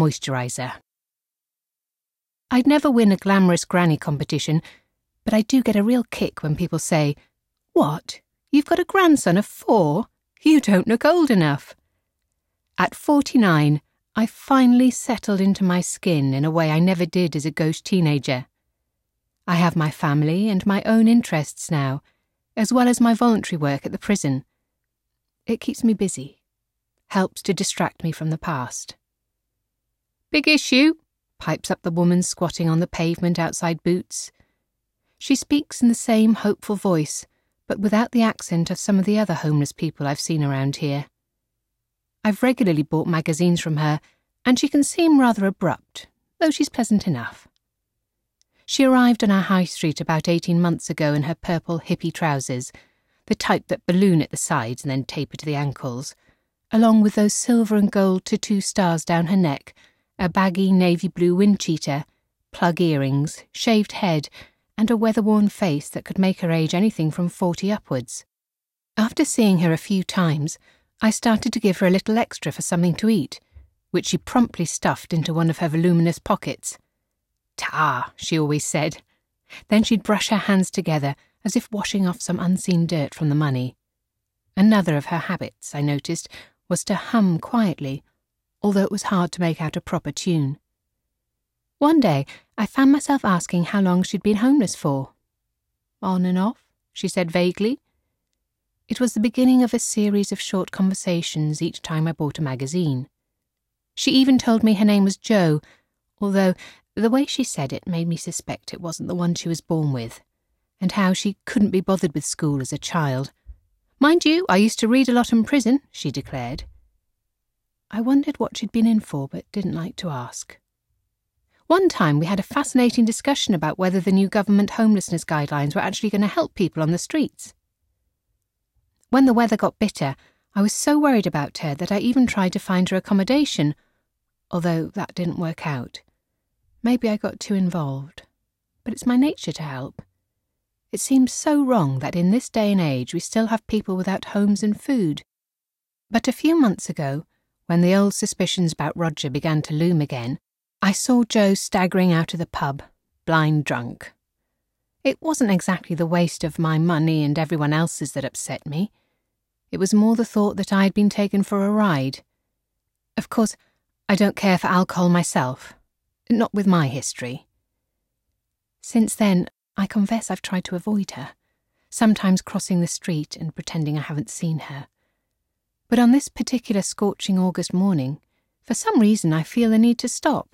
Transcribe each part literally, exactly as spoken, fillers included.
moisturiser. I'd never win a glamorous granny competition, but I do get a real kick when people say, "What? You've got a grandson of four? You don't look old enough." At forty-nine, I finally settled into my skin in a way I never did as a gauche teenager. I have my family and my own interests now, as well as my voluntary work at the prison. It keeps me busy, helps to distract me from the past. "Big issue," pipes up the woman squatting on the pavement outside Boots. She speaks in the same hopeful voice, but without the accent of some of the other homeless people I've seen around here. I've regularly bought magazines from her, and she can seem rather abrupt, though she's pleasant enough. She arrived on our high street about eighteen months ago in her purple hippie trousers, the type that balloon at the sides and then taper to the ankles, along with those silver and gold tattoo stars down her neck, a baggy navy blue wind cheater, plug earrings, shaved head, and a weather-worn face that could make her age anything from forty upwards. After seeing her a few times, I started to give her a little extra for something to eat, which she promptly stuffed into one of her voluminous pockets. "Ta," she always said. Then she'd brush her hands together as if washing off some unseen dirt from the money. Another of her habits, I noticed, was to hum quietly, although it was hard to make out a proper tune. One day, I found myself asking how long she'd been homeless for. "On and off," she said vaguely. It was the beginning of a series of short conversations each time I bought a magazine. She even told me her name was Jo, although the way she said it made me suspect it wasn't the one she was born with, and how she couldn't be bothered with school as a child. "Mind you, I used to read a lot in prison," she declared. I wondered what she'd been in for, but didn't like to ask. One time we had a fascinating discussion about whether the new government homelessness guidelines were actually going to help people on the streets. When the weather got bitter, I was so worried about her that I even tried to find her accommodation, although that didn't work out. Maybe I got too involved, but it's my nature to help. It seems so wrong that in this day and age we still have people without homes and food. But a few months ago, when the old suspicions about Roger began to loom again, I saw Jo staggering out of the pub, blind drunk. It wasn't exactly the waste of my money and everyone else's that upset me. It was more the thought that I had been taken for a ride. Of course, I don't care for alcohol myself, not with my history. Since then, I confess I've tried to avoid her, sometimes crossing the street and pretending I haven't seen her. But on this particular scorching August morning, for some reason I feel the need to stop.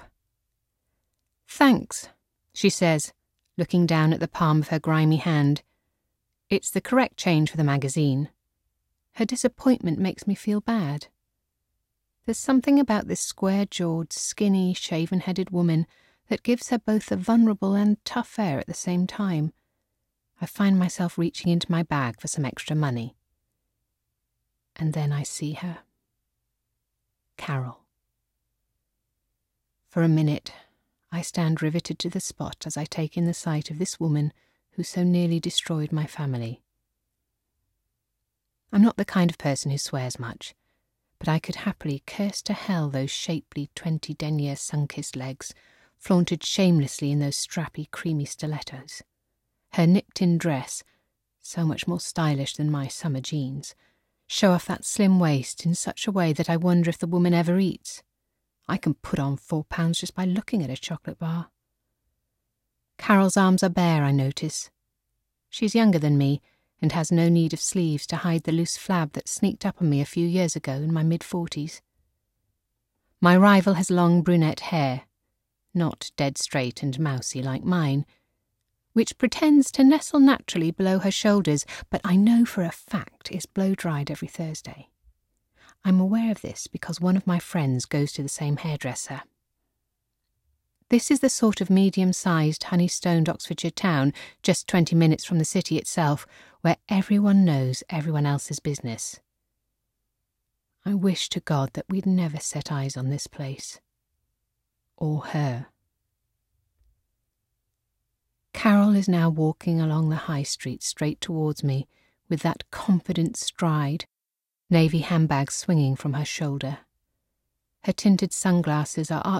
"Thanks," she says, looking down at the palm of her grimy hand. It's the correct change for the magazine. Her disappointment makes me feel bad. There's something about this square-jawed, skinny, shaven-headed woman that gives her both a vulnerable and tough air at the same time. I find myself reaching into my bag for some extra money. And then I see her. Carol. For a minute, I stand riveted to the spot as I take in the sight of this woman who so nearly destroyed my family. I'm not the kind of person who swears much, but I could happily curse to hell those shapely twenty denier sun-kissed legs, flaunted shamelessly in those strappy, creamy stilettos. Her nipped-in dress, so much more stylish than my summer jeans, show off that slim waist in such a way that I wonder if the woman ever eats. I can put on four pounds just by looking at a chocolate bar. Carol's arms are bare, I notice. She's younger than me, and has no need of sleeves to hide the loose flab that sneaked up on me a few years ago in my mid-forties. My rival has long brunette hair, not dead straight and mousy like mine, which pretends to nestle naturally below her shoulders, but I know for a fact is blow-dried every Thursday. I'm aware of this because one of my friends goes to the same hairdresser. This is the sort of medium-sized, honey-stoned Oxfordshire town, just twenty minutes from the city itself, where everyone knows everyone else's business. I wish to God that we'd never set eyes on this place. Or her. Carol is now walking along the high street straight towards me, with that confident stride, navy handbag swinging from her shoulder. Her tinted sunglasses are